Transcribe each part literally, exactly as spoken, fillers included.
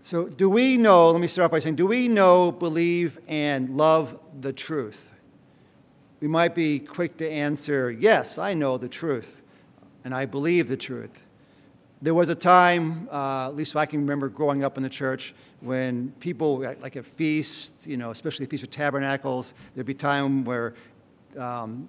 So do we know, let me start off by saying, do we know, believe, and love the truth? We might be quick to answer, yes, I know the truth, and I believe the truth. There was a time, uh, at least I can remember growing up in the church, when people, like at feasts, you know, especially Feast of Tabernacles, there'd be time where um,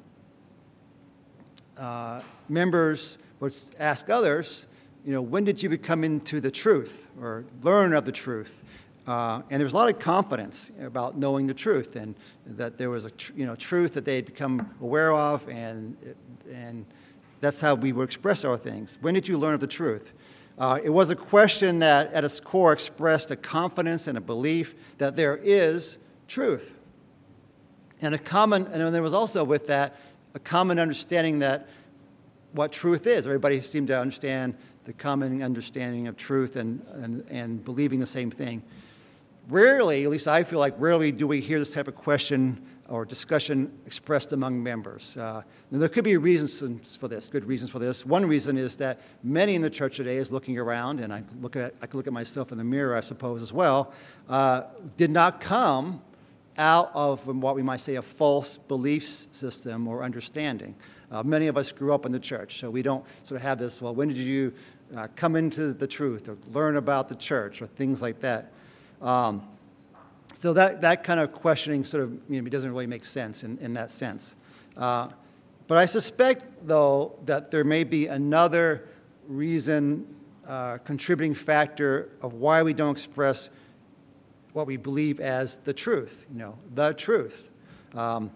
uh, members would ask others, you know, when did you come into the truth or learn of the truth? Uh, and there was a lot of confidence about knowing the truth, and that there was a tr- you know truth that they had become aware of, and and that's how we would express our things. When did you learn of the truth? Uh, it was a question that, at its core, expressed a confidence and a belief that there is truth, and a common. And there was also with that a common understanding that what truth is. Everybody seemed to understand the common understanding of truth and, and, and believing the same thing. Rarely, at least I feel like rarely do we hear this type of question or discussion expressed among members. Uh, and there could be reasons for this, good reasons for this. One reason is that many in the church today is looking around, and I look at I can look at myself in the mirror, I suppose, as well, uh, did not come out of what we might say a false belief system or understanding. Uh, many of us grew up in the church, so we don't sort of have this, well, when did you uh, come into the truth or learn about the church or things like that? Um, so that, that kind of questioning sort of, you know, doesn't really make sense in, in that sense. Uh, but I suspect, though, that there may be another reason, uh, contributing factor of why we don't express what we believe as the truth, you know, the truth. Um,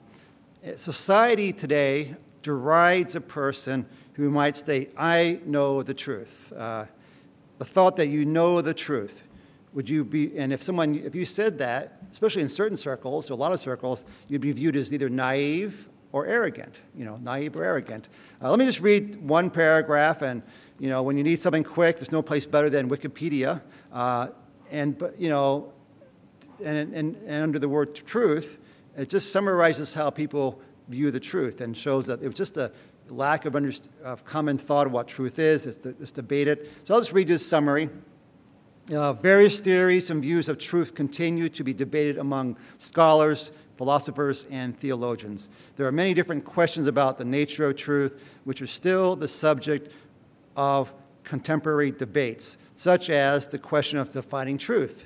society today derides a person who might state, I know the truth. Uh, the thought that you know the truth. Would you be, and if someone, if you said that, especially in certain circles, or a lot of circles, you'd be viewed as either naive or arrogant, you know, naive or arrogant. Uh, let me just read one paragraph, and, you know, when you need something quick, there's no place better than Wikipedia. Uh, and, but, you know, and, and, and under the word truth, it just summarizes how people view the truth and shows that it was just a lack of, underst- of common thought of what truth is. It's, it's debated. So I'll just read this summary. Uh, various theories and views of truth continue to be debated among scholars, philosophers, and theologians. There are many different questions about the nature of truth, which are still the subject of contemporary debates, such as the question of defining truth.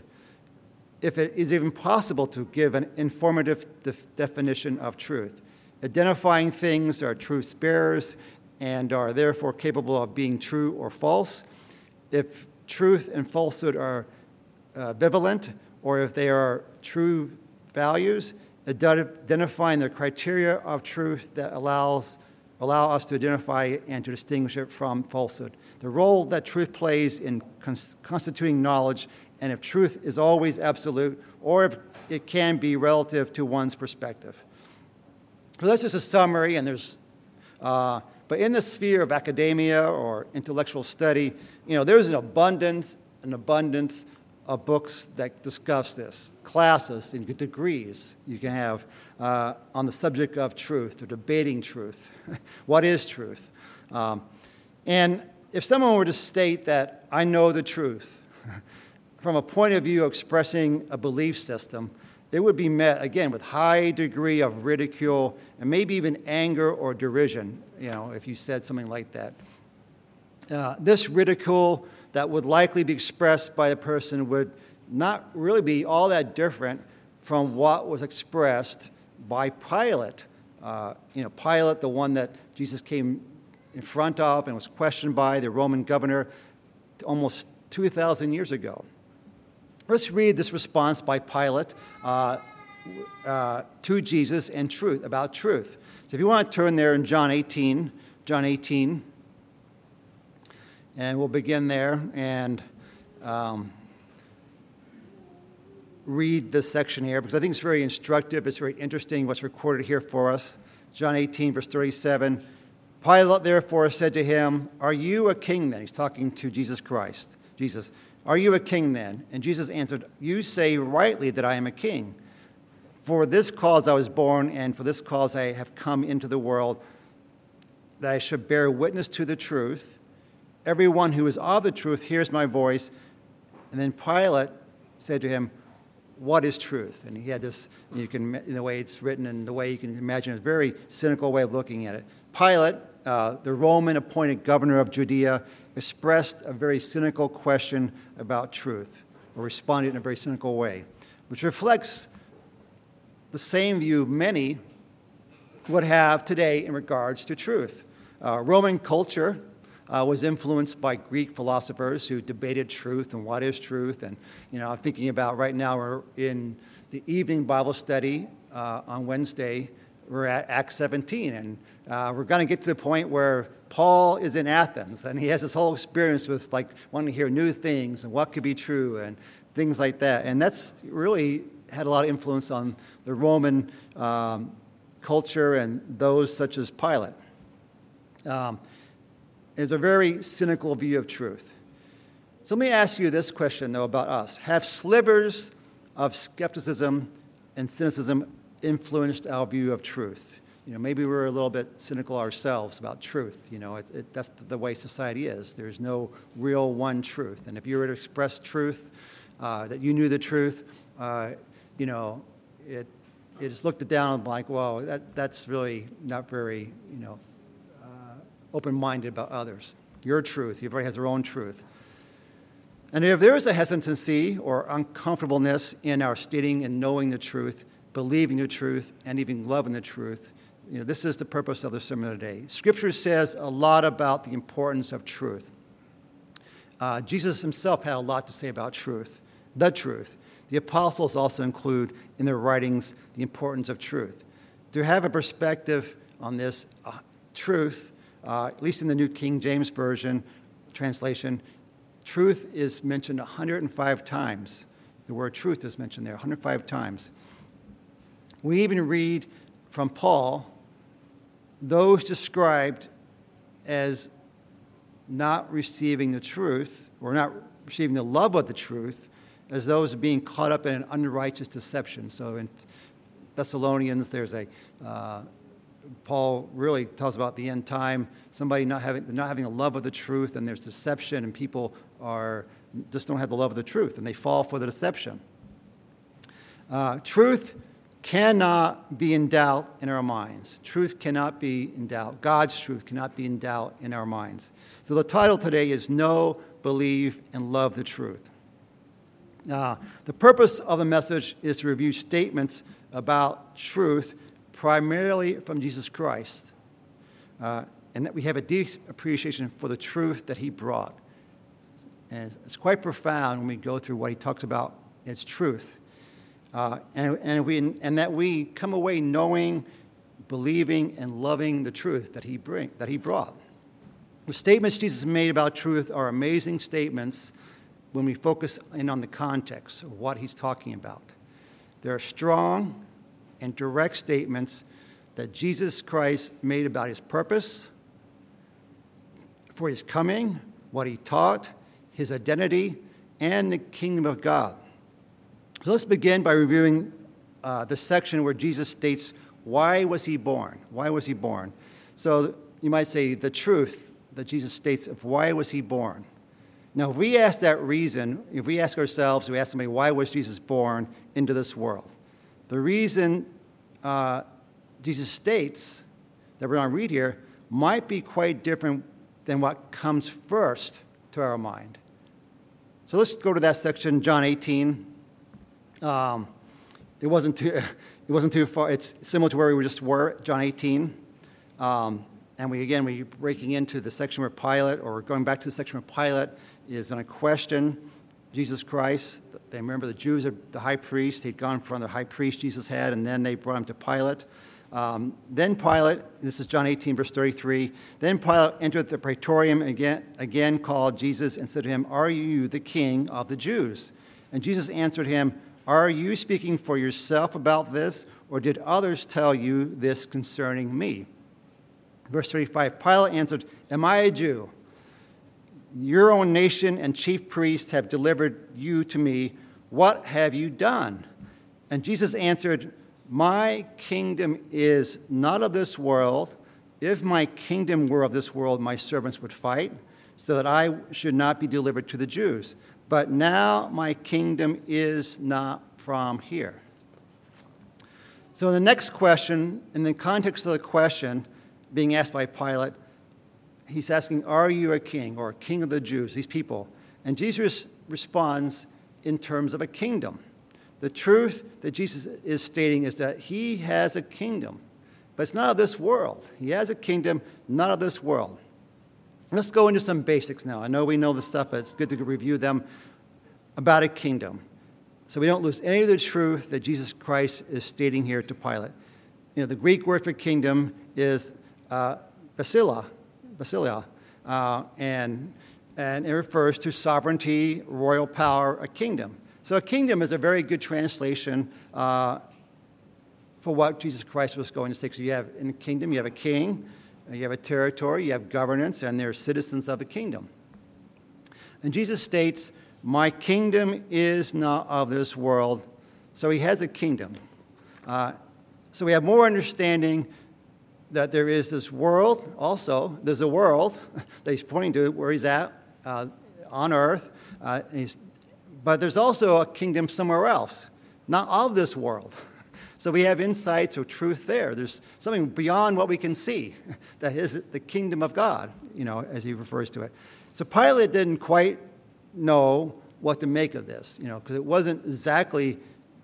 If it is even possible to give an informative def- definition of truth. Identifying things are truth bearers and are therefore capable of being true or false. If truth and falsehood are uh, bivalent, or if they are true values, identifying the criteria of truth that allows allow us to identify and to distinguish it from falsehood. The role that truth plays in cons- constituting knowledge, and if truth is always absolute, or if it can be relative to one's perspective. So that's just a summary, and there's, uh, but in the sphere of academia or intellectual study, you know, there's an abundance, an abundance of books that discuss this, classes and degrees you can have uh, on the subject of truth or debating truth. What is truth? Um, and if someone were to state that I know the truth, from a point of view of expressing a belief system, it would be met, again, with high degree of ridicule and maybe even anger or derision, you know, if you said something like that. Uh, this ridicule that would likely be expressed by the person would not really be all that different from what was expressed by Pilate. Uh, you know, Pilate, the one that Jesus came in front of and was questioned by, the Roman governor, almost two thousand years ago. Let's read this response by Pilate uh, uh, to Jesus and truth, about truth. So if you want to turn there in John eighteen, John eighteen, and we'll begin there and um, read this section here, because I think it's very instructive. It's very interesting what's recorded here for us. John eighteen, verse thirty-seven. Pilate therefore said to him, "Are you a king then?" He's talking to Jesus Christ. Jesus, "Are you a king then?" And Jesus answered, "You say rightly that I am a king. For this cause I was born, and for this cause I have come into the world, that I should bear witness to the truth. Everyone who is of the truth hears my voice." And then Pilate said to him, "What is truth?" And he had this, you can, in the way it's written and the way you can imagine, a very cynical way of looking at it. Pilate, uh, the Roman appointed governor of Judea, expressed a very cynical question about truth, or responded in a very cynical way, which reflects the same view many would have today in regards to truth. Uh, Roman culture uh, was influenced by Greek philosophers who debated truth and what is truth. And, you know, I'm thinking about right now we're in the evening Bible study uh, on Wednesday. We're at Acts seventeen, and uh, we're going to get to the point where Paul is in Athens, and he has this whole experience with, like, wanting to hear new things and what could be true and things like that. And that's really had a lot of influence on the Roman um, culture and those such as Pilate. Um, it's a very cynical view of truth. So let me ask you this question, though, about us. Have slivers of skepticism and cynicism influenced our view of truth? You know, maybe we're a little bit cynical ourselves about truth. You know, it, it, that's the way society is. There's no real one truth. And if you were to express truth, uh, that you knew the truth, uh, you know, it it is looked down like, well, that that's really not very, you know, uh, open-minded about others. Your truth, everybody has their own truth. And if there is a hesitancy or uncomfortableness in our stating and knowing the truth, believing the truth, and even loving the truth, you know, this is the purpose of the sermon today. Scripture says a lot about the importance of truth. Uh, Jesus himself had a lot to say about truth, the truth. The apostles also include in their writings the importance of truth. To have a perspective on this uh, truth, uh, at least in the New King James Version translation, truth is mentioned one hundred five times. The word truth is mentioned there one hundred five times. We even read from Paul those described as not receiving the truth or not receiving the love of the truth as those being caught up in an unrighteous deception. So in Thessalonians, there's a, uh, Paul really tells about the end time, somebody not having, not having a love of the truth, and there's deception, and people are just don't have the love of the truth, and they fall for the deception. Uh, truth cannot be in doubt in our minds. Truth cannot be in doubt. God's truth cannot be in doubt in our minds. So the title today is Know, Believe, and Love the Truth. Uh, the purpose of the message is to review statements about truth primarily from Jesus Christ, uh, and that we have a deep appreciation for the truth that he brought. And it's quite profound when we go through what he talks about as truth. Uh, and, and, we, and that we come away knowing, believing, and loving the truth that he, bring, that he brought. The statements Jesus made about truth are amazing statements when we focus in on the context of what he's talking about. There are strong and direct statements that Jesus Christ made about his purpose, for his coming, what he taught, his identity, and the kingdom of God. So let's begin by reviewing uh, the section where Jesus states, why was he born? Why was he born? So you might say the truth that Jesus states of why was he born. Now, if we ask that reason, if we ask ourselves, we ask somebody, why was Jesus born into this world? The reason uh, Jesus states that we're going to read here might be quite different than what comes first to our mind. So let's go to that section, John eighteen. Um, it wasn't too, it wasn't too far. It's similar to where we just were, John eighteen. Um, and we again we're breaking into the section where Pilate, or going back to the section where Pilate is going to question Jesus Christ. They remember the Jews, the high priest. He'd gone from the high priest Jesus had, and then they brought him to Pilate. Um, then Pilate, this is John eighteen, verse thirty-three, then Pilate entered the praetorium again, again called Jesus and said to him, "Are you the king of the Jews?" And Jesus answered him, "Are you speaking for yourself about this, or did others tell you this concerning me?" Verse thirty-five, Pilate answered, "Am I a Jew? Your own nation and chief priests have delivered you to me. What have you done?" And Jesus answered, "My kingdom is not of this world. If my kingdom were of this world, my servants would fight, so that I should not be delivered to the Jews. but now my kingdom is not from here. So the next question, in the context of the question being asked by Pilate, he's asking, are you a king, or king of the Jews, these people? And Jesus responds in terms of a kingdom. The truth that Jesus is stating is that he has a kingdom, but it's not of this world. He has a kingdom, not of this world. Let's go into some basics now. I know we know the stuff, but it's good to review them about a kingdom, so we don't lose any of the truth that Jesus Christ is stating here to Pilate. You know, the Greek word for kingdom is uh, basilia, basilia, uh, and and it refers to sovereignty, royal power, a kingdom. So a kingdom is a very good translation uh, for what Jesus Christ was going to say. So you have in the kingdom, you have a king, you have a territory, you have governance, and they're citizens of the kingdom. And Jesus states, my kingdom is not of this world. So he has a kingdom. Uh, so we have more understanding that there is this world. Also, there's a world that he's pointing to where he's at uh, on earth. Uh, he's, but there's also a kingdom somewhere else, not of this world. So we have insights or truth there. There's something beyond what we can see that is the kingdom of God, you know, as he refers to it. So Pilate didn't quite know what to make of this, you know, because it wasn't exactly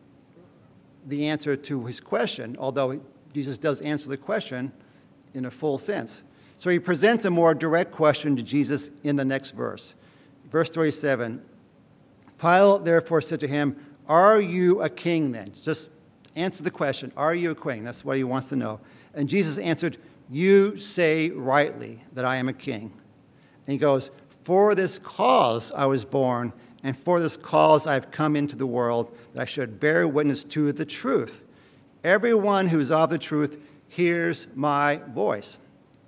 the answer to his question, although Jesus does answer the question in a full sense. So he presents a more direct question to Jesus in the next verse. Verse thirty-seven, Pilate therefore said to him, are you a king then? Just answer the question, are you a king? That's what he wants to know. And Jesus answered, you say rightly that I am a king. And he goes, for this cause I was born, and for this cause I have come into the world, that I should bear witness to the truth. Everyone who is of the truth hears my voice.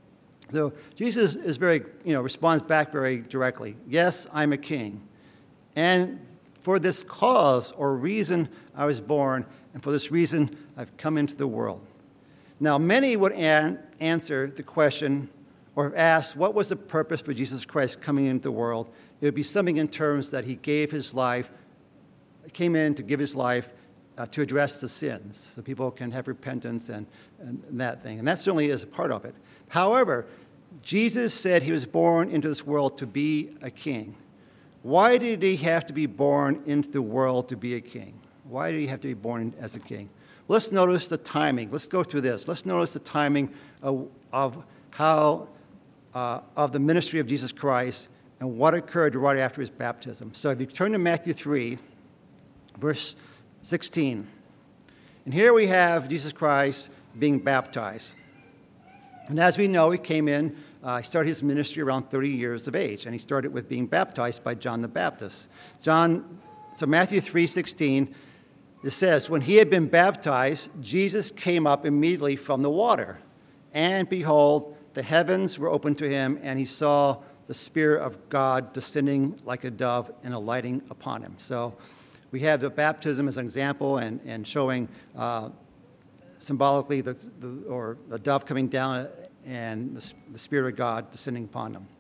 So Jesus is very, you know, responds back very directly. Yes, I'm a king. And for this cause or reason I was born, and for this reason I've come into the world. Now, many would an- answer the question or ask, what was the purpose for Jesus Christ coming into the world? It would be something in terms that he gave his life, came in to give his life uh, to address the sins, so people can have repentance and, and, and that thing. And that certainly is a part of it. However, Jesus said he was born into this world to be a king. Why did he have to be born into the world to be a king? Why did he have to be born as a king? Let's notice the timing. Let's go through this. Let's notice the timing of, of how, uh, of the ministry of Jesus Christ and what occurred right after his baptism. So if you turn to Matthew three, verse sixteen. And here we have Jesus Christ being baptized. And as we know, he came in, uh, he started his ministry around thirty years of age, and he started with being baptized by John the Baptist. John, so Matthew three sixteen, it says, when he had been baptized, Jesus came up immediately from the water. And behold, the heavens were opened to him, and he saw the Spirit of God descending like a dove and alighting upon him. So we have the baptism as an example and, and showing uh, symbolically the, the or the dove coming down and the, the Spirit of God descending upon them.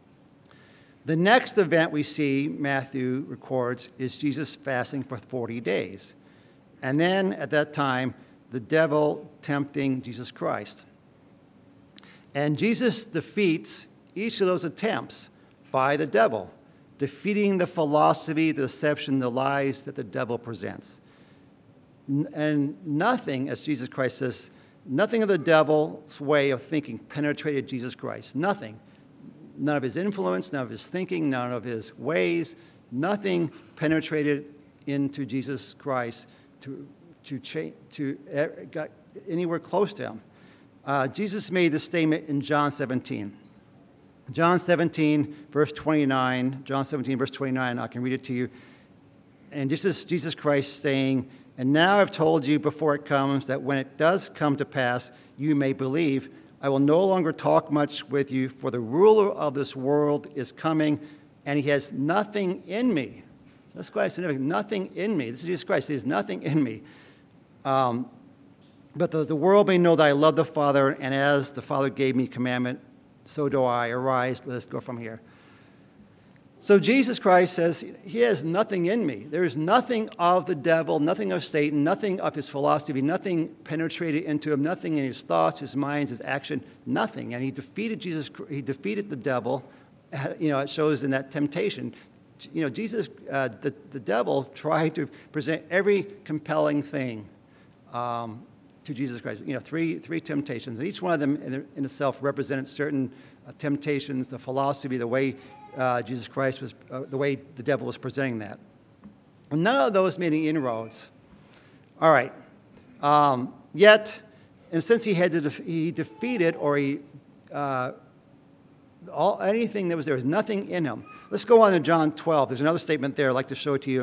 The next event we see Matthew records is Jesus fasting for forty days. And then at that time, the devil tempting Jesus Christ. And Jesus defeats each of those attempts by the devil, defeating the philosophy, the deception, the lies that the devil presents. And nothing, as Jesus Christ says, nothing of the devil's way of thinking penetrated Jesus Christ. Nothing. None of his influence, none of his thinking, none of his ways, nothing penetrated into Jesus Christ to to change, to got anywhere close to him. Uh, Jesus made this statement in John seventeen. John seventeen, verse twenty-nine. John seventeen, verse twenty-nine. I can read it to you. And this is Jesus Christ saying, and now I've told you before it comes, that when it does come to pass, you may believe. I will no longer talk much with you, for the ruler of this world is coming, and he has nothing in me. That's quite significant. Nothing in me. This is Jesus Christ. He has nothing in me. Um, but the, the world may know that I love the Father, and as the Father gave me commandment, so do I. Arise, let us go from here. So Jesus Christ says, he has nothing in me. There is nothing of the devil, nothing of Satan, nothing of his philosophy, nothing penetrated into him, nothing in his thoughts, his minds, his action, nothing. And he defeated Jesus, he defeated the devil. You know, it shows in that temptation. You know, Jesus, uh, the, the devil tried to present every compelling thing um, to Jesus Christ. You know, three three temptations. And each one of them in, in itself represented certain uh, temptations, the philosophy, the way Uh, Jesus Christ was, uh, the way the devil was presenting that. None of those made any inroads. All right. Um, yet, and since he had to, def- he defeated or he, uh, all anything that was there, was nothing in him. Let's go on to John twelve. There's another statement there I'd like to show it to you.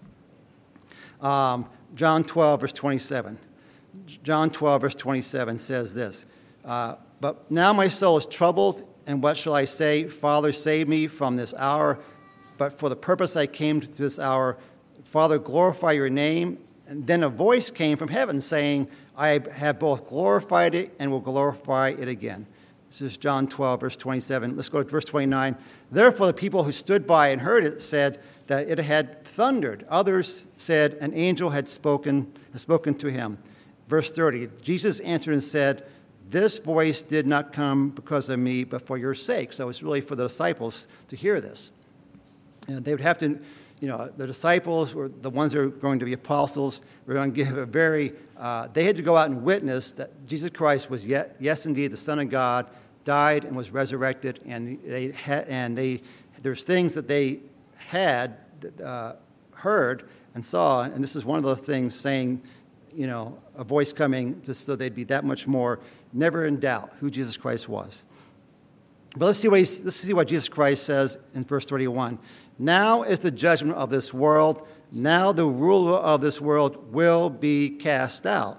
Um, John twelve, verse twenty-seven. John twelve, verse twenty-seven says this, uh, but now my soul is troubled. And what shall I say? Father, save me from this hour. But for the purpose I came to this hour. Father, glorify your name. And then a voice came from heaven saying, I have both glorified it and will glorify it again. This is John twelve, verse twenty-seven. Let's go to verse twenty-nine. Therefore the people who stood by and heard it said that it had thundered. Others said an angel had spoken, had spoken to him. Verse thirty. Jesus answered and said, this voice did not come because of me, but for your sake. So it's really for the disciples to hear this. And they would have to, you know, the disciples were the ones that are going to be apostles. Were going to give a very, uh, they had to go out and witness that Jesus Christ was yet, yes, indeed, the Son of God, died and was resurrected. And they had, and they, there's things that they had uh, heard and saw. And this is one of the things saying, you know, a voice coming just so they'd be that much more never in doubt who Jesus Christ was. But let's see what he, let's see what Jesus Christ says in verse thirty-one. Now is the judgment of this world. Now the ruler of this world will be cast out.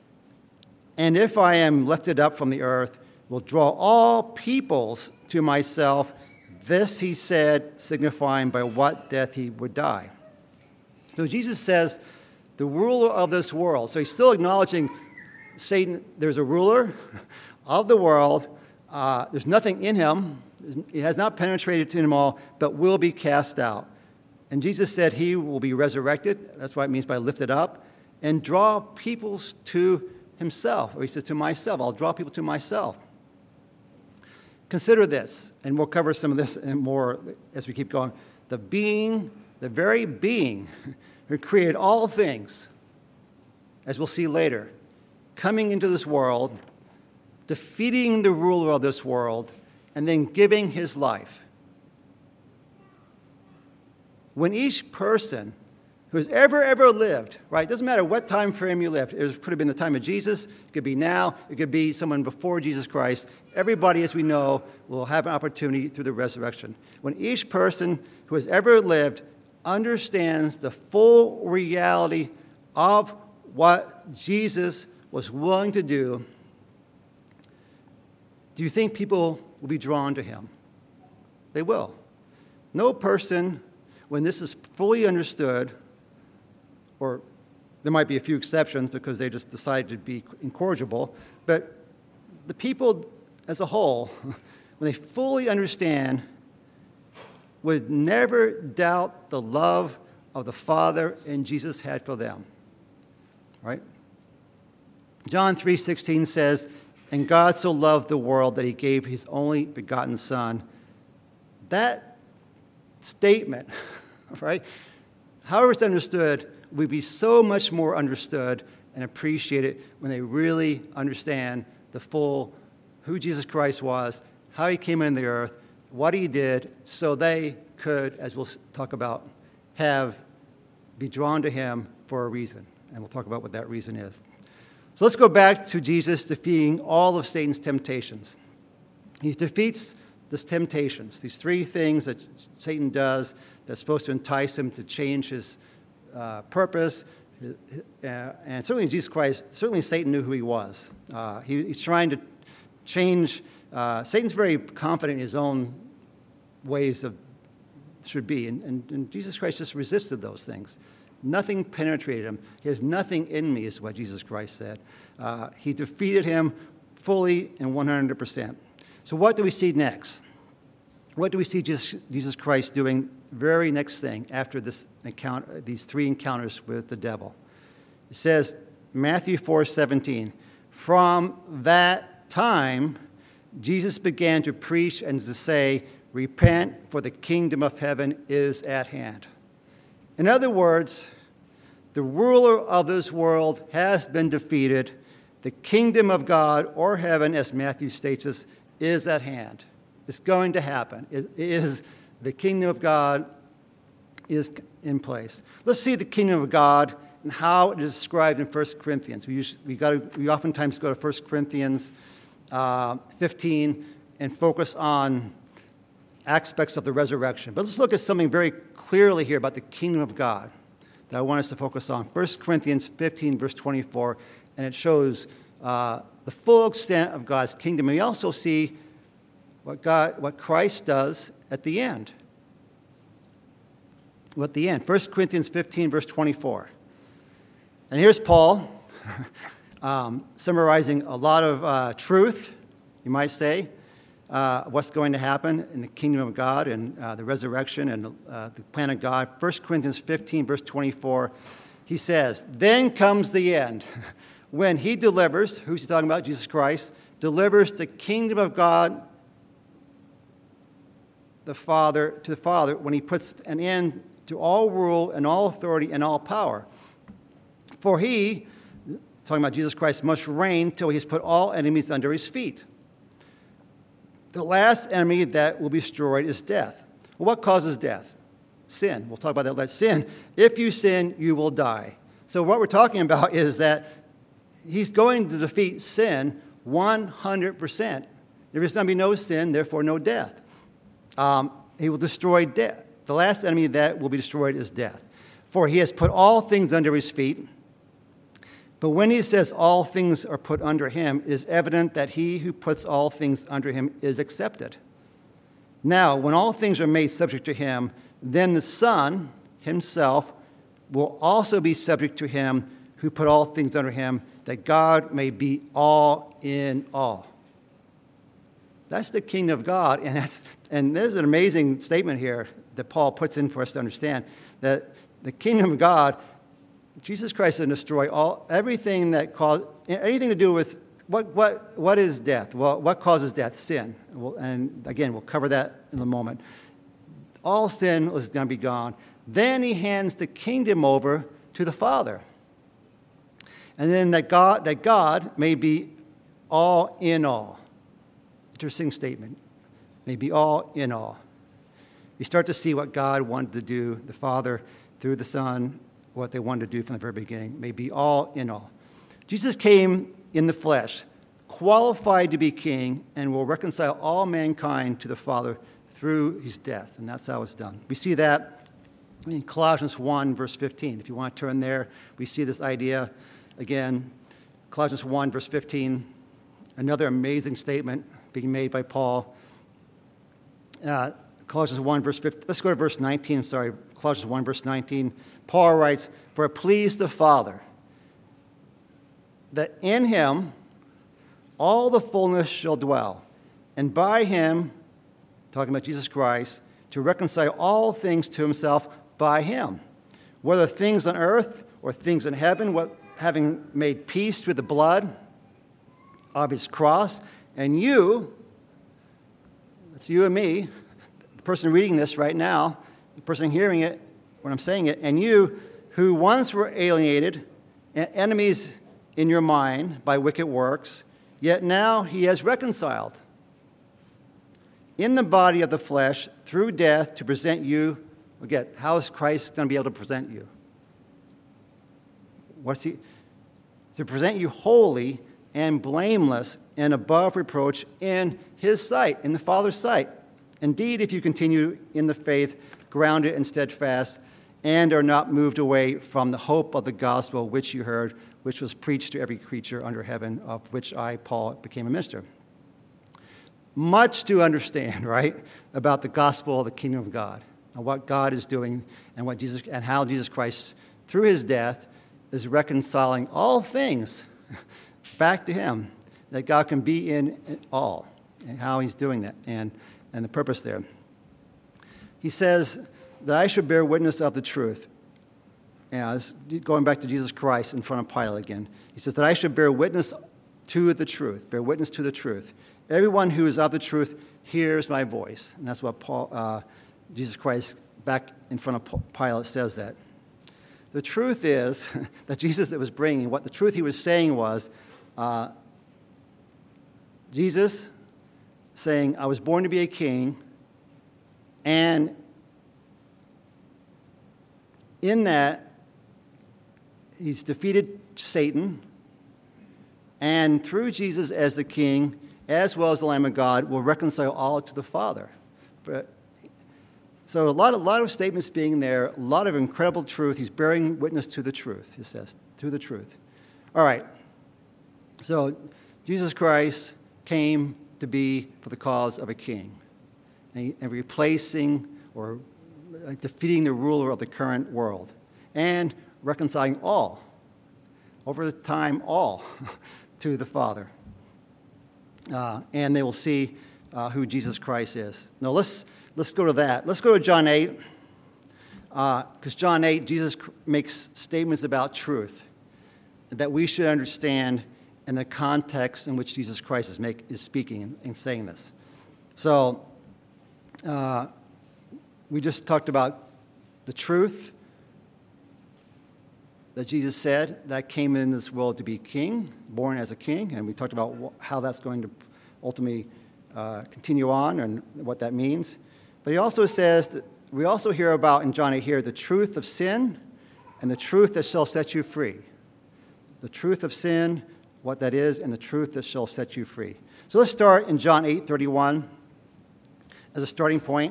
And if I am lifted up from the earth, will draw all peoples to myself. This he said, signifying by what death he would die. So Jesus says, the ruler of this world. So he's still acknowledging Satan, there's a ruler of the world. Uh, there's nothing in him. It has not penetrated to him all, but will be cast out. And Jesus said he will be resurrected. That's what it means by lifted up. And draw peoples to himself. Or he says, to myself. I'll draw people to myself. Consider this, and we'll cover some of this and more as we keep going. The being, the very being who created all things, as we'll see later, coming into this world, defeating the ruler of this world, and then giving his life. When each person who has ever, ever lived, right, doesn't matter what time frame you lived, it could have been the time of Jesus, it could be now, it could be someone before Jesus Christ. Everybody, as we know, will have an opportunity through the resurrection. When each person who has ever lived understands the full reality of what Jesus was willing to do, do you think people will be drawn to him? They will. No person, when this is fully understood, or there might be a few exceptions because they just decided to be incorrigible, but the people as a whole, when they fully understand, would never doubt the love of the Father and Jesus had for them. Right? John three sixteen says, and God so loved the world that he gave his only begotten Son. That statement, right, however it's understood, would be so much more understood and appreciated when they really understand the full who Jesus Christ was, how he came into the earth, what he did, so they could, as we'll talk about, have be drawn to him for a reason. And we'll talk about what that reason is. So let's go back to Jesus defeating all of Satan's temptations. He defeats these temptations, these three things that Satan does that's supposed to entice him to change his uh, purpose. Uh, and certainly Jesus Christ, certainly Satan knew who he was. Uh, he, he's trying to change. Uh, Satan's very confident in his own ways of should be. And, and, and Jesus Christ just resisted those things. Nothing penetrated him. He has nothing in me, is what Jesus Christ said. Uh, he defeated him fully and one hundred percent. So what do we see next? what do we see Jesus, Jesus Christ doing very next thing after this encounter, these three encounters with the devil? It says, Matthew four seventeen, from that time, Jesus began to preach and to say, repent, for the kingdom of heaven is at hand. In other words, the ruler of this world has been defeated. The kingdom of God, or heaven, as Matthew states us, is at hand. It's going to happen. It is the kingdom of God is in place. Let's see the kingdom of God and how it is described in First Corinthians. We, usually, we, got to, we oftentimes go to First Corinthians uh, fifteen and focus on aspects of the resurrection. But let's look at something very clearly here about the kingdom of God that I want us to focus on. First Corinthians fifteen, verse twenty-four, and it shows uh, the full extent of God's kingdom. And we also see what God, what Christ does at the end. At the end, First Corinthians fifteen, verse twenty-four. And here's Paul um, summarizing a lot of uh, truth, you might say, uh, what's going to happen in the kingdom of God and uh, the resurrection and uh, the plan of God. First Corinthians fifteen, verse twenty-four, he says, then comes the end, when he delivers, who's he talking about? Jesus Christ, delivers the kingdom of God the Father to the Father, when he puts an end to all rule and all authority and all power. For he, talking about Jesus Christ, must reign till he has put all enemies under his feet. The last enemy that will be destroyed is death. Well, what causes death? Sin. We'll talk about that later. Sin. If you sin, you will die. So what we're talking about is that he's going to defeat sin one hundred percent. There is going to be no sin, therefore no death. Um, he will destroy death. The last enemy that will be destroyed is death. For he has put all things under his feet. But when he says all things are put under him, it is evident that he who puts all things under him is accepted. Now, when all things are made subject to him, then the Son himself will also be subject to him who put all things under him, that God may be all in all. That's the kingdom of God, and that's and there's an amazing statement here that Paul puts in for us to understand, that the kingdom of God, Jesus Christ will destroy all everything that cause anything to do with what what what is death? Well, what causes death? Sin. We'll, and again, we'll cover that in a moment. All sin is going to be gone. Then he hands the kingdom over to the Father, and then that God that God may be all in all. Interesting statement. May be all in all. You start to see what God wanted to do, the Father through the Son, what they wanted to do from the very beginning. May be all in all. Jesus came in the flesh, qualified to be king, and will reconcile all mankind to the Father through his death. And that's how it's done. We see that in Colossians one, verse fifteen. If you want to turn there, we see this idea again. Colossians one, verse fifteen, another amazing statement being made by Paul. Uh, Colossians one, verse fifteen. Let's go to verse nineteen. Sorry, Colossians one, verse nineteen. Paul writes, for it pleased the Father that in him all the fullness shall dwell, and by him, talking about Jesus Christ, to reconcile all things to himself by him, whether things on earth or things in heaven, what, having made peace through the blood of his cross. And you, that's you and me, the person reading this right now, the person hearing it, when I'm saying it, and you who once were alienated and enemies in your mind by wicked works, yet now he has reconciled in the body of the flesh through death to present you. Again, how is Christ going to be able to present you? What's he? To present you holy and blameless and above reproach in his sight, in the Father's sight. Indeed, if you continue in the faith, grounded and steadfast, and are not moved away from the hope of the gospel which you heard, which was preached to every creature under heaven, of which I, Paul, became a minister. Much to understand, right, about the gospel of the kingdom of God, and what God is doing, and what Jesus and how Jesus Christ, through his death, is reconciling all things back to him, that God can be in it all, and how he's doing that, and, and the purpose there. he says that I should bear witness of the truth. As going back to Jesus Christ in front of Pilate again, he says that I should bear witness to the truth, bear witness to the truth. Everyone who is of the truth hears my voice. And that's what Paul, uh, Jesus Christ back in front of Pilate says that. The truth is that Jesus that was bringing, what the truth he was saying was, uh, Jesus saying, I was born to be a king, and in that, he's defeated Satan, and through Jesus as the king, as well as the Lamb of God, will reconcile all to the Father. But, so a lot, a lot of statements being there, a lot of incredible truth. He's bearing witness to the truth, he says, to the truth. All right. So Jesus Christ came to be for the cause of a king, and, he, and replacing or defeating the ruler of the current world, and reconciling all, over time, all, to the Father. Uh, and they will see uh, who Jesus Christ is. Now, let's let's go to that. Let's go to John eight, because uh, John eight, Jesus makes statements about truth that we should understand in the context in which Jesus Christ is, make, is speaking and, and saying this. So, uh, we just talked about the truth that Jesus said that came in this world to be king, born as a king, and we talked about wh- how that's going to ultimately uh, continue on and what that means. But he also says that we also hear about in John eight here the truth of sin and the truth that shall set you free. The truth of sin, what that is, and the truth that shall set you free. So let's start in John eight thirty-one as a starting point.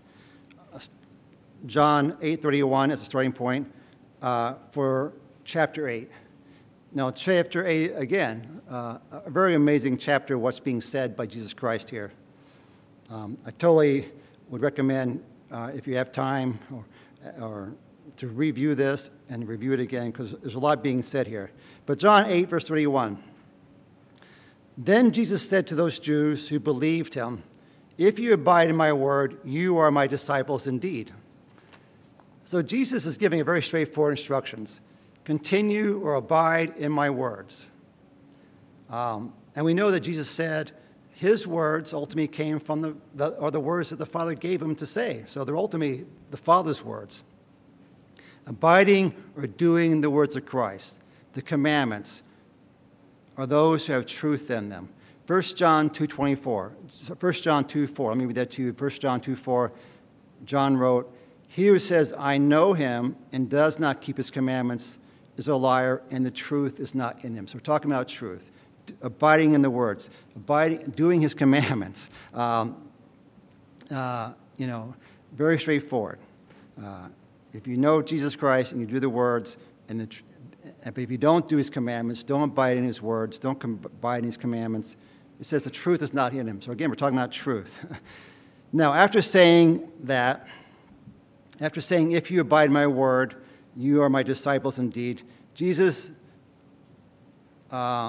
John eight thirty-one as a starting point uh, for chapter eight. Now, chapter eight, again, uh, a very amazing chapter, what's being said by Jesus Christ here. Um, I totally would recommend, uh, if you have time, or, or to review this and review it again, because there's a lot being said here. But John eight, verse thirty-one. Then Jesus said to those Jews who believed him, if you abide in my word, you are my disciples indeed. So Jesus is giving a very straightforward instructions. Continue or abide in my words. Um, and we know that Jesus said his words ultimately came from the, the, or the words that the Father gave him to say. So they're ultimately the Father's words. Abiding or doing the words of Christ, the commandments, are those who have truth in them. First John two twenty-four. First John two four. Let me read that to you. First John two four. John wrote, he who says, I know him, and does not keep his commandments is a liar, and the truth is not in him. So we're talking about truth. Abiding in the words. Abiding, doing his commandments. Um, uh, you know, very straightforward. Uh, if you know Jesus Christ and you do the words, and the, but if you don't do his commandments, don't abide in his words, don't abide in his commandments, it says the truth is not in him. So again, we're talking about truth. Now, after saying that, after saying, if you abide in my word, you are my disciples indeed, Jesus uh,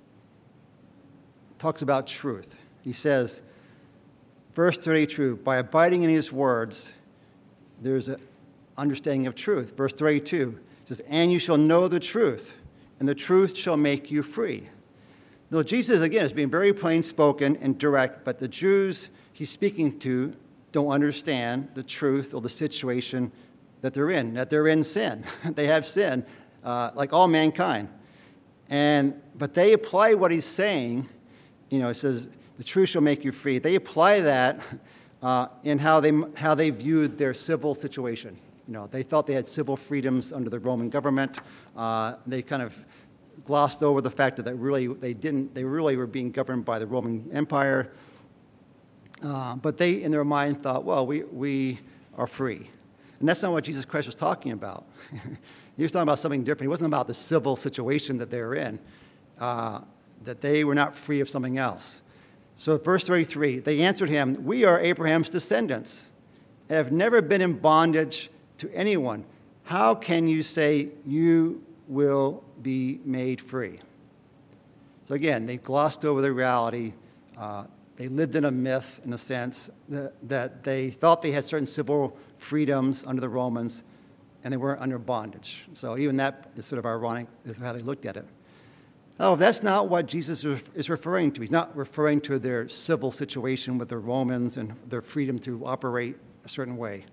talks about truth. He says, verse thirty-two, by abiding in his words, there's an understanding of truth. Verse thirty-two says, and you shall know the truth, and the truth shall make you free. Now, Jesus, again, is being very plain spoken and direct, but the Jews he's speaking to don't understand the truth or the situation that they're in, that they're in sin. They have sin, uh, like all mankind. And but they apply what he's saying. You know, it says, the truth shall make you free. They apply that uh, in how they how they viewed their civil situation. You know, they thought they had civil freedoms under the Roman government. Uh, they kind of glossed over the fact that they really they didn't. They really were being governed by the Roman Empire. Uh, but they, in their mind, thought, well, we, we are free. And that's not what Jesus Christ was talking about. He was talking about something different. He wasn't about the civil situation that they were in, uh, that they were not free of something else. So verse thirty-three, they answered him, we are Abraham's descendants, and have never been in bondage to anyone. How can you say you will be made free? So again, they glossed over the reality uh, They lived in a myth, in a sense, that, that they thought they had certain civil freedoms under the Romans, and they weren't under bondage. So even that is sort of ironic is how they looked at it. Oh, that's not what Jesus is referring to. He's not referring to their civil situation with the Romans and their freedom to operate a certain way.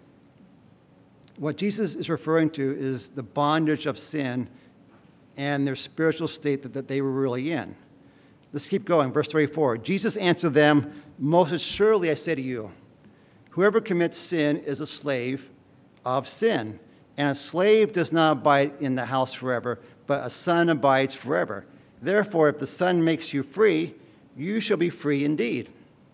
What Jesus is referring to is the bondage of sin and their spiritual state that, that they were really in. Let's keep going. Verse thirty-four. Jesus answered them, "Most assuredly I say to you, whoever commits sin is a slave of sin. And a slave does not abide in the house forever, but a son abides forever. Therefore, if the Son makes you free, you shall be free indeed."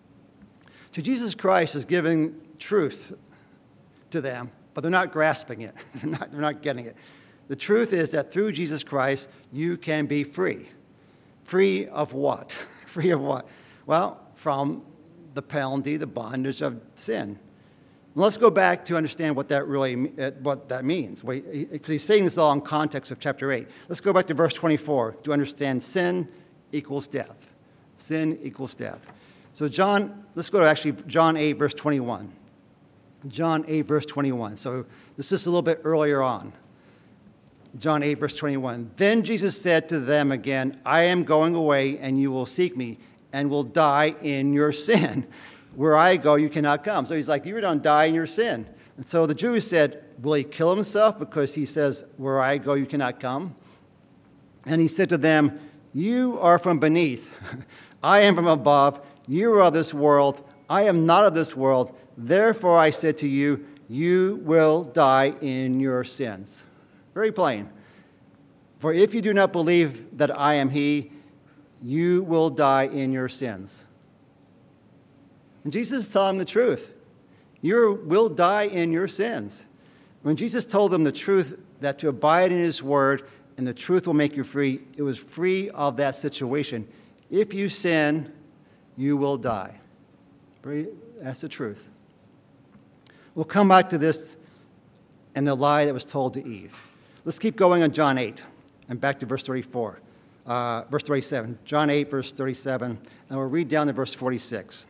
So Jesus Christ is giving truth to them, but they're not grasping it. They're not, they're not getting it. The truth is that through Jesus Christ, you can be free. Free of what? Free of what? Well, from the penalty, the bondage of sin. Let's go back to understand what that really what that means. Because he's saying this all in context of chapter eight. Let's go back to verse twenty-four to understand sin equals death. Sin equals death. So John, let's go to actually John eight, verse twenty-one. John eight, verse twenty-one. So this is a little bit earlier on. John eight, verse twenty-one. Then Jesus said to them again, "I am going away, and you will seek me, and will die in your sin. Where I go, you cannot come." So he's like, you're going to die in your sin. And so the Jews said, will he kill himself because he says, where I go, you cannot come? And he said to them, you are from beneath. I am from above. You are of this world. I am not of this world. Therefore I said to you, you will die in your sins. Very plain. For if you do not believe that I am he, you will die in your sins. And Jesus is telling them the truth. You will die in your sins. When Jesus told them the truth, that to abide in his word and the truth will make you free, it was free of that situation. If you sin, you will die. That's the truth. We'll come back to this and the lie that was told to Eve. Let's keep going on John eight and back to verse thirty-four, uh, verse thirty-seven. John eight, verse thirty-seven, and we'll read down to verse forty-six.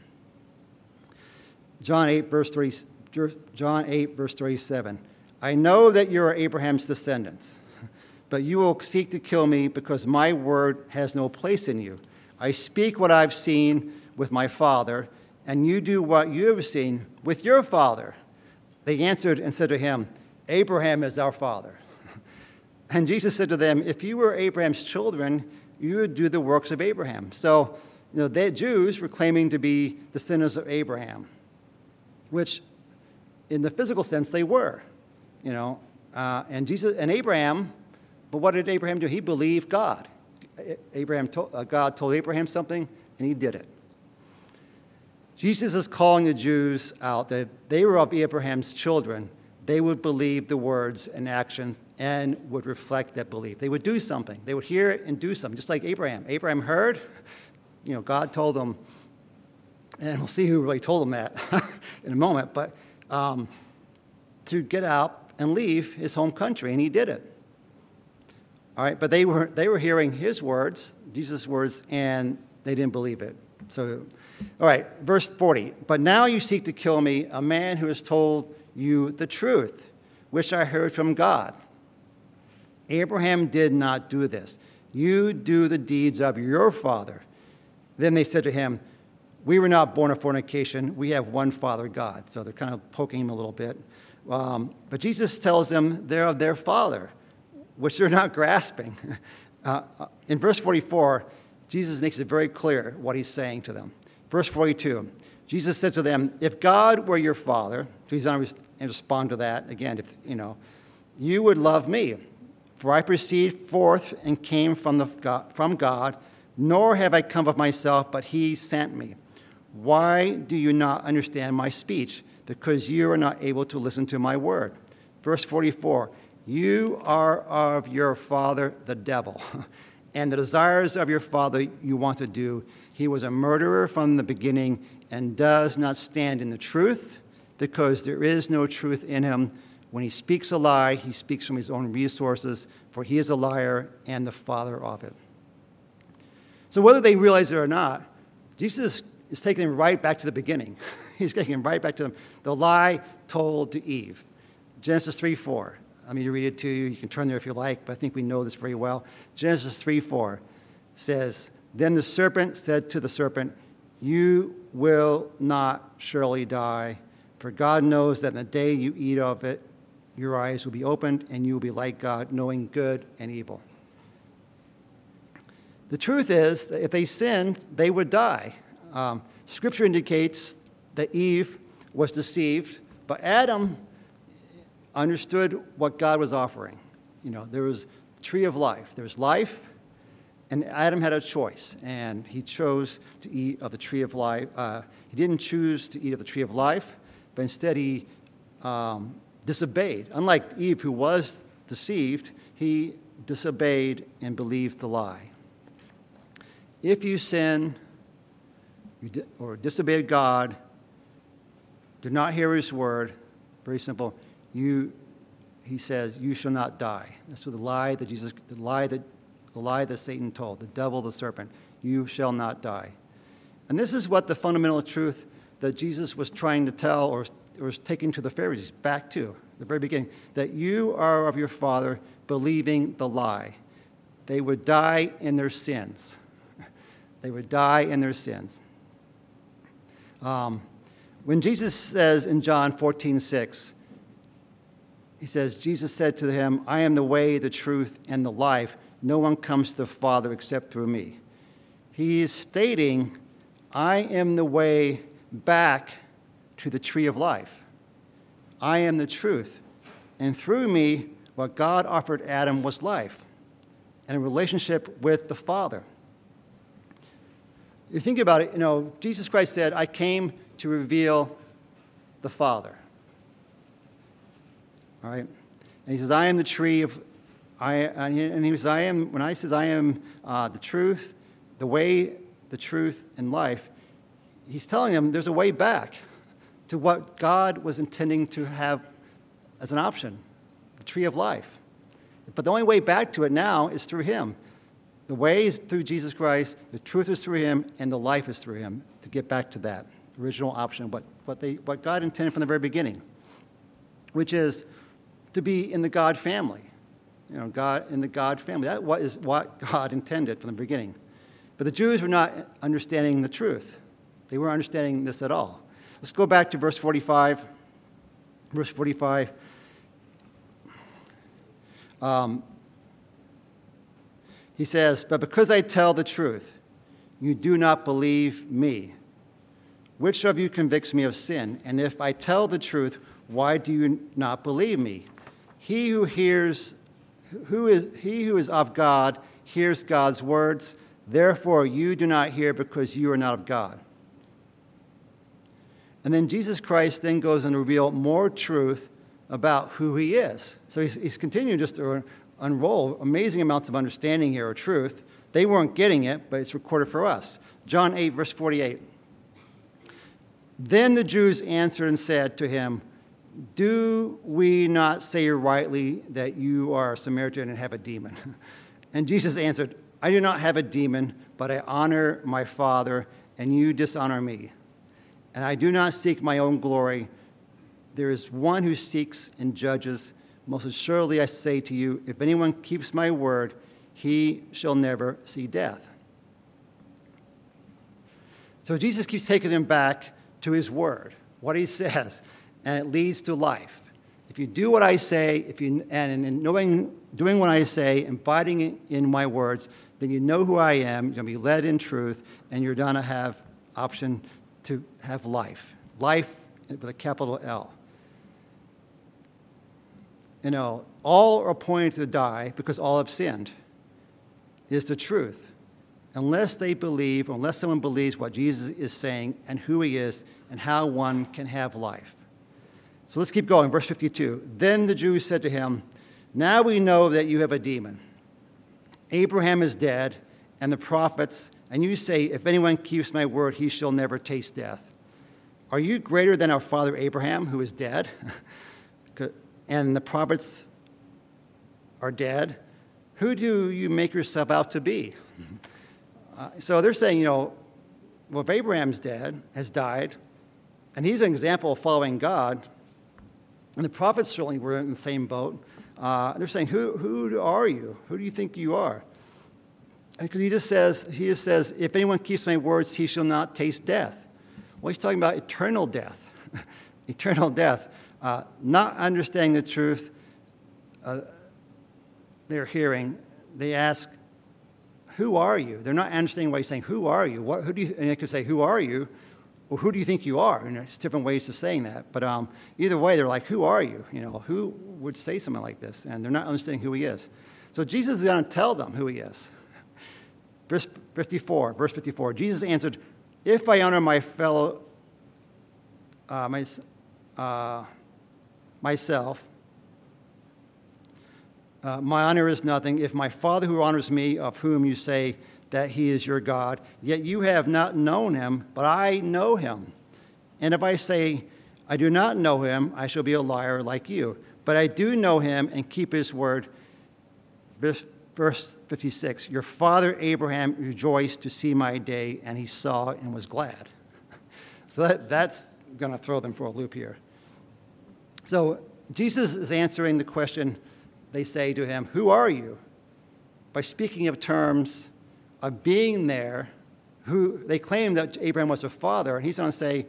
John eight, verse thirty, John eight, verse thirty-seven. I know that you are Abraham's descendants, but you will seek to kill me because my word has no place in you. I speak what I've seen with my father, and you do what you have seen with your father. They answered and said to him, Abraham is our father. And Jesus said to them, if you were Abraham's children, you would do the works of Abraham. So, you know, the Jews were claiming to be descendants of Abraham, which in the physical sense they were, you know. Uh, and Jesus and Abraham, but what did Abraham do? He believed God. Abraham told, uh, God told Abraham something, and he did it. Jesus is calling the Jews out that they were of Abraham's children. They would believe the words and actions and would reflect that belief. They would do something. They would hear it and do something, just like Abraham. Abraham heard, you know, God told him, and we'll see who really told him that in a moment, but um, to get out and leave his home country, and he did it. All right, but they were they were hearing his words, Jesus' words, and they didn't believe it. So, all right, verse forty. But now you seek to kill me, a man who has told you the truth, which I heard from God. Abraham did not do this. You do the deeds of your father. Then they said to him, we were not born of fornication. We have one Father, God. So they're kind of poking him a little bit. Um, but Jesus tells them they're of their father, which they're not grasping. Uh, in verse forty-four, Jesus makes it very clear what he's saying to them. Verse forty-two, Jesus said to them, if God were your father, so he's going to respond to that again, if you know, you would love me, for I proceed forth and came from, the, God, from God, nor have I come of myself, but he sent me. Why do you not understand my speech? Because you are not able to listen to my word. Verse forty-four, you are of your father, the devil, and the desires of your father you want to do. He was a murderer from the beginning and does not stand in the truth, because there is no truth in him. When he speaks a lie, he speaks from his own resources, for he is a liar and the father of it. So whether they realize it or not, Jesus is taking him right back to the beginning. He's taking him right back to the, the lie told to Eve. Genesis three four. I mean, to read it to you. You can turn there if you like, but I think we know this very well. Genesis three four says, "Then the serpent said to the serpent, 'You will not surely die, for God knows that in the day you eat of it, your eyes will be opened, and you will be like God, knowing good and evil.'" The truth is that if they sinned, they would die. Um, scripture indicates that Eve was deceived, but Adam understood what God was offering. You know, there was the tree of life. There was life, and Adam had a choice, and he chose to eat of the tree of life. Uh, he didn't choose to eat of the tree of life, but instead he um, disobeyed. Unlike Eve, who was deceived, he disobeyed and believed the lie. If you sin you di- or disobey God, do not hear his word, very simple, you, he says, you shall not die. That's what the lie that Jesus, the lie that, the lie that Satan told, the devil, the serpent, you shall not die. And this is what the fundamental truth that Jesus was trying to tell or, or was taking to the Pharisees back to, the very beginning, that you are of your father believing the lie. They would die in their sins. They would die in their sins. Um, when Jesus says in John fourteen six, he says, Jesus said to him, "I am the way, the truth, and the life. No one comes to the Father except through me." He is stating, I am the way back to the tree of life. I am the truth. And through me, what God offered Adam was life and a relationship with the Father. You think about it, you know, Jesus Christ said, I came to reveal the Father. All right? And he says, I am the tree of, I, and he says, I am, when I says I am uh, the truth, the way, the truth, and life, he's telling them there's a way back to what God was intending to have as an option, the tree of life. But the only way back to it now is through him. The way is through Jesus Christ, the truth is through him, and the life is through him to get back to that original option, what, what, they, what God intended from the very beginning, which is to be in the God family. You know, God in the God family. That is what God intended from the beginning. But the Jews were not understanding the truth. They weren't understanding this at all. Let's go back to verse forty-five. Verse forty-five. Um, he says, "But because I tell the truth, you do not believe me. Which of you convicts me of sin? And if I tell the truth, why do you not believe me? He who hears, who is he who is of God hears God's words. Therefore, you do not hear because you are not of God." And then Jesus Christ then goes on to reveal more truth about who he is. So he's, he's continuing just to unroll amazing amounts of understanding here, or truth. They weren't getting it, but it's recorded for us. John eight, verse forty-eight. "Then the Jews answered and said to him, 'Do we not say rightly that you are a Samaritan and have a demon?' And Jesus answered, 'I do not have a demon, but I honor my Father, and you dishonor me. And I do not seek my own glory. There is one who seeks and judges. Most assuredly I say to you, if anyone keeps my word, he shall never see death.'" So Jesus keeps taking them back to his word, what he says, and it leads to life. If you do what I say, if you and in knowing, doing what I say, abiding in my words, then you know who I am, you're going to be led in truth, and you're going to have option to have life. Life with a capital L. You know, all are appointed to die because all have sinned, is the truth. Unless they believe, or unless someone believes what Jesus is saying and who he is and how one can have life. So let's keep going. Verse fifty-two. "Then the Jews said to him, 'Now we know that you have a demon. Abraham is dead, and the prophets, and you say, if anyone keeps my word, he shall never taste death. Are you greater than our father Abraham, who is dead? And the prophets are dead? Who do you make yourself out to be?'" Uh, so they're saying, you know, well, if Abraham's dead, has died, and he's an example of following God, and the prophets certainly were in the same boat. Uh, they're saying, who, who are you? Who do you think you are? Because he just says, he just says, if anyone keeps my words, he shall not taste death. Well, he's talking about eternal death. Eternal death. Uh, not understanding the truth uh, they're hearing, they ask, who are you? They're not understanding why he's saying, who are you? What, who do you? And they could say, who are you? Well, who do you think you are? And there's different ways of saying that. But um, either way, they're like, who are you? You know, who would say something like this? And they're not understanding who he is. So Jesus is going to tell them who he is. Verse fifty-four, verse fifty-four, Jesus answered, if I honor my fellow, uh, my, uh, myself, uh, my honor is nothing. If my Father who honors me, of whom you say that he is your God, yet you have not known him, but I know him. And if I say I do not know him, I shall be a liar like you. But I do know him and keep his word. Verse Verse fifty-six, your father Abraham rejoiced to see my day, and he saw and was glad. So that, that's going to throw them for a loop here. So Jesus is answering the question they say to him, who are you? By speaking of terms of being there, who they claim that Abraham was their father, and he's going to say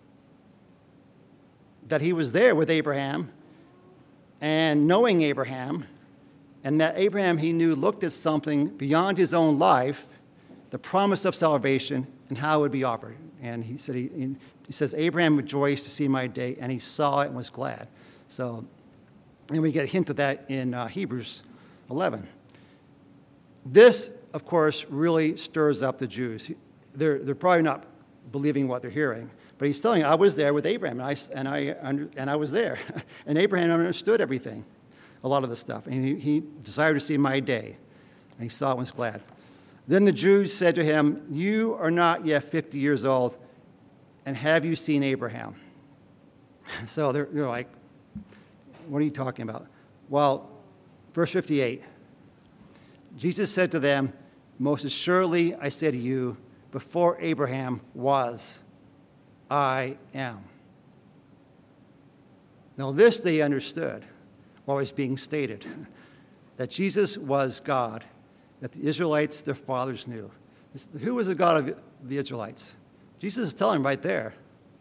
that he was there with Abraham and knowing Abraham, and that Abraham, he knew, looked at something beyond his own life, the promise of salvation, and how it would be offered. And he said, he, he says, Abraham rejoiced to see my day, and he saw it and was glad. So, and we get a hint of that in uh, Hebrews eleven. This, of course, really stirs up the Jews. They're, they're probably not believing what they're hearing, but he's telling them, I was there with Abraham, and I, and I, and I was there. And Abraham understood everything. A lot of the stuff. And he, he desired to see my day. And he saw it and was glad. Then the Jews said to him, you are not yet fifty years old, and have you seen Abraham? So they're, they're like, what are you talking about? Well, verse fifty-eight, Jesus said to them, most assuredly I say to you, before Abraham was, I am. Now this they understood. What was being stated, that Jesus was God, that the Israelites, their fathers, knew. Who was the God of the Israelites? Jesus is telling them right there.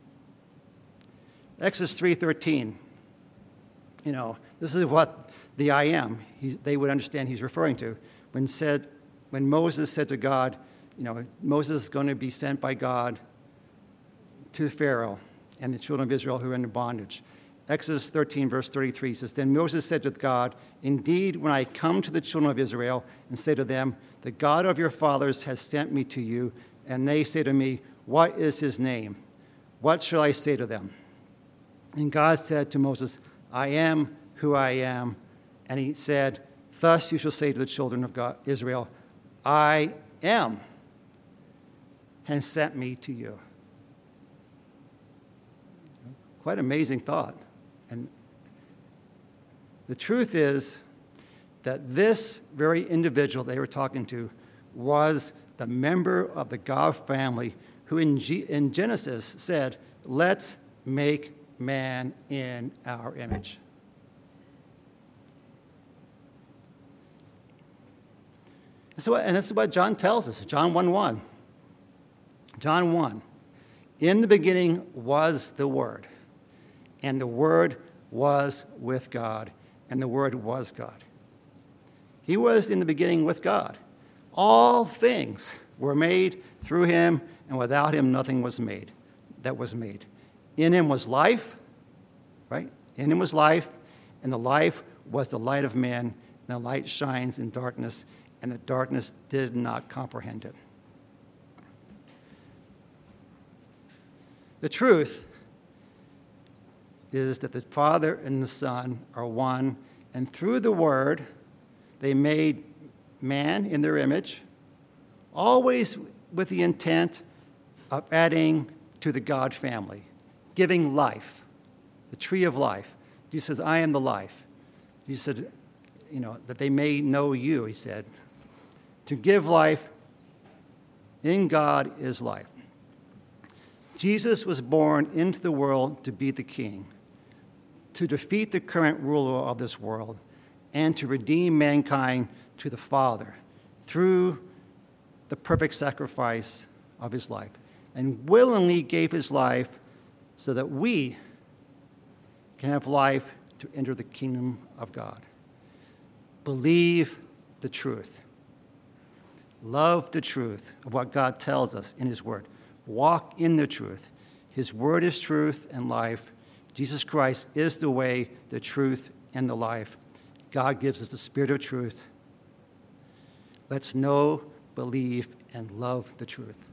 Exodus three thirteen, you know, this is what the I am, he, they would understand he's referring to. When said, when Moses said to God, you know, Moses is going to be sent by God to Pharaoh and the children of Israel who are in bondage. Exodus thirteen, verse thirty-three says, then Moses said to God, indeed, when I come to the children of Israel and say to them, the God of your fathers has sent me to you, and they say to me, what is his name? What shall I say to them? And God said to Moses, I am who I am. And he said, thus you shall say to the children of God, Israel, I am, and sent me to you. Quite amazing thought. And the truth is that this very individual they were talking to was the member of the God family who in, G- in Genesis said, let's make man in our image. And, so, and that's what John tells us, John one one. John one, in the beginning was the Word. And the Word was with God, and the Word was God. He was in the beginning with God. All things were made through him, and without him nothing was made that was made. In him was life, right? In him was life, and the life was the light of man, and the light shines in darkness, and the darkness did not comprehend it. The truth is that the Father and the Son are one, and through the Word, they made man in their image, always with the intent of adding to the God family, giving life, the tree of life. Jesus says, I am the life. Jesus said, you know, that they may know you, he said. To give life in God is life. Jesus was born into the world to be the king, to defeat the current ruler of this world, and to redeem mankind to the Father through the perfect sacrifice of his life, and willingly gave his life so that we can have life to enter the kingdom of God. Believe the truth. Love the truth of what God tells us in his word. Walk in the truth. His word is truth and life. Jesus Christ is the way, the truth, and the life. God gives us the spirit of truth. Let's know, believe, and love the truth.